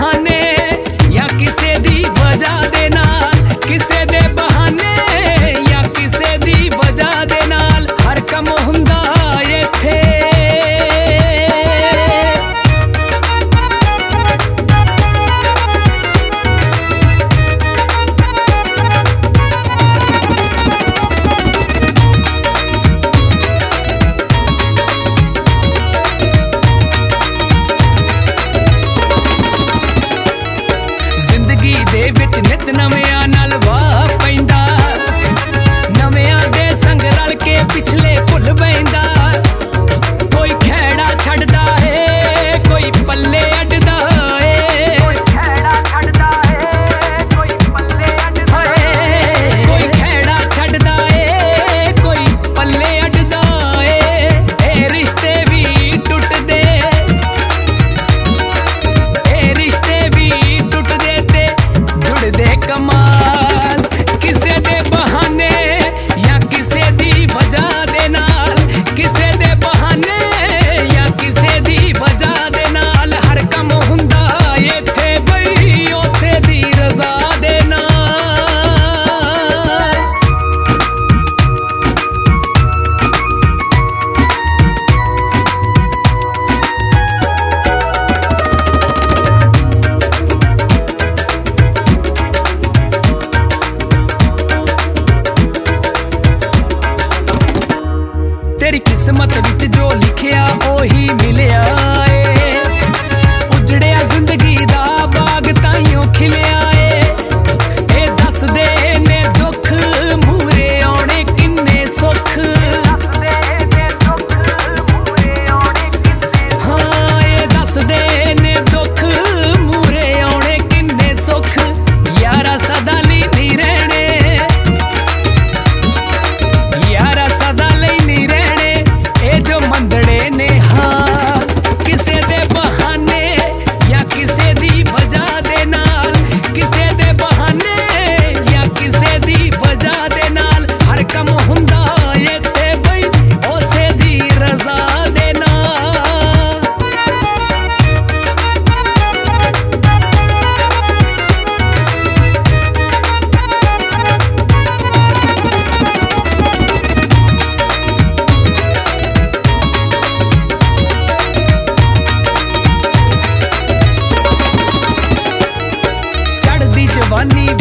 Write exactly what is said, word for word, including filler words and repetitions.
बहाने या किसे दी वजह दे नाल, किसे दे बहाने या किसे दी वजह दे नाल हर कम हुंदा इत्थे। जिंदगी दे विच नित नवियां नाल वाह पैंदा, नवियां दे संग रल के पिछले भुल बैंदा। कोई खैड़ा छड्डदा है कोई पल्ले अड्डदा है, कोई खैड़ा छड्डदा है कोई पल्ले अड्डदा है, कोई खैड़ा छड्डदा है कोई पल्ले अड्डदा है। ए रिश्ते भी टुटदे, ए रिश्ते भी टुटदे ते जुड़दे कमाल, किसे दे बहाने या किसे दी वजह दे नाल, किसे दे बहाने या किसे दी वजह दे नाल हर कम हुंदा इत्थे बई उसे दी रज़ा दे नाल। तेरी किस्मत विच जो लिखिया ओही मिलिया ए, उजड़िया जिंदगी दा बाग ताइयों खिलिया ए। ए दस दे ने दुख मूरे आने किन्ने सुख, हाँ ए दस दे ने दुख मूरे आने किन्ने सुख। यारा सदा ली नहीं रहने, यारा सदा ली नहीं रहने ए जो मंदड़े ने। हाँ किसे दे बहाने या किसे दी वजह दे नाल, किसे दे बहाने या किसे दी वजह दे नाल हर कम हुंदा इत्थे बई उसे दी रज़ा दे नाल। चढ़दी जवानी